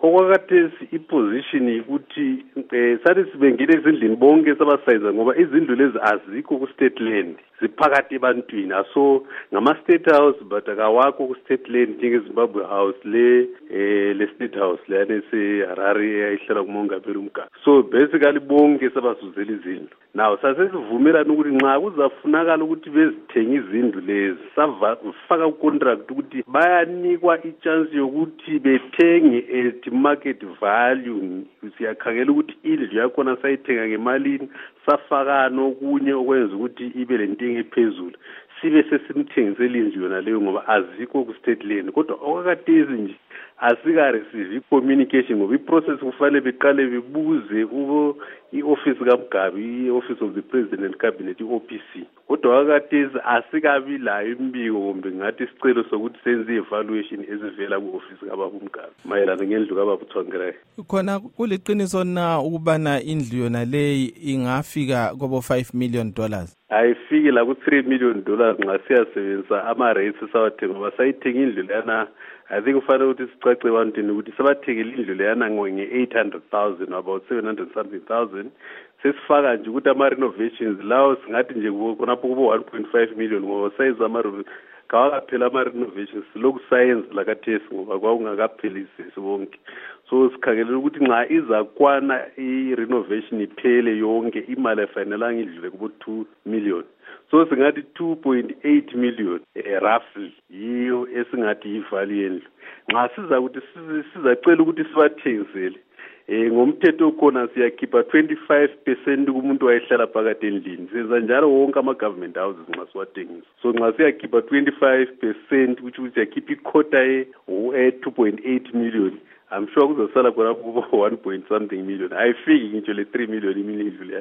okwakathesi iposition ukuthi sathi sibengile ezindlini bonke sabasayiza ngoba izindlu lezi azikho ku state land ziphakathi ebantwini aso ngama state house but akawakho ku state land njenge Zimbabwe House le state house le nese Harare eyayihlala kumongameli uMgaba. So basically bonke sabazuzela izindlu. Now sasesivumelana ukuthi nxa kuzafunakala ukuthi bezithenga izindlu lezi safaka ucontract ukuthi bayanikwa ichance yokuthi bethenge at market value. Siyakhangela ukuthi indlu yakhona sayithenga ngemalini safaka nokunye okwenza ukuthi ibe lentengo ephezulu sibe sesimthengisela indlu yona leyo ngoba azikho ku state land kodwa okakathezi nje asika receive communication ngoba iprocess kufanele beqale bebuze kubo ioffice kaMgaba ioffice of the president and cabinet iOPC kodwa okakathezi asikabi layo imbiko kumbe ngathi isicelo sokuthi senze evaluation ezivela kuoffice kaBaba uMgaba mayelana ngendlu kaBaba uThongerayo. Khona kuliqiniso na ukubana indlu yona leyi ingafika kobo $5 million? Ayifiki la ku $3 million nxa siyasebenzisa ama rates sawathenga ngoba sayithenga indlu lana I think kufanele ukuthi sicace ebantwini ukuthi sabathengile indlu leyana nge-800,000 about 700 something thousand sesifaka nje ukuthi ama renovations lawo singathi nje khonapho kubo 1.5 million ngoba sayiza kawakaphela ama renovations lokhu science lakathesi ngoba kwakungakaphelisi bonke. So sikhangelela ukuthi nxa izakwana i-renovation iphele yonke imali efanelanga idlule kubo 2 million. So singathi 2.8 million roughly yiyo esingathi ivalue yendlu. Nxa siza ukuthi sizacela ukuthi sibathengisele ngomthetho okhona siyakhipha 25% kumuntu wayehlala phakathi endlini. Senza njalo wonke ama government houses nxa siwathengisa. So nxa siyakhipha 25% which siyakhipha iquota 2.8 million. I'm sure kuzosala khona kubo 1 point something million. Ayifiki ngitsho le 3 million imini idlule.